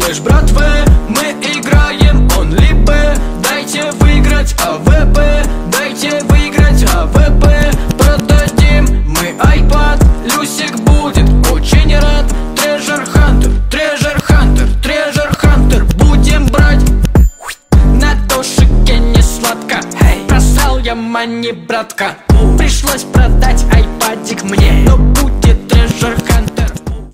Флэш братвы, мы играем only B. Дайте выиграть АВП, дайте выиграть АВП. Продадим мы iPad, Люсик будет очень рад. Treasure Hunter, Treasure Hunter, Treasure Hunter будем брать. На душике не сладко, просрал я мани, братка. Пришлось продать айпадик мне, но будет Treasure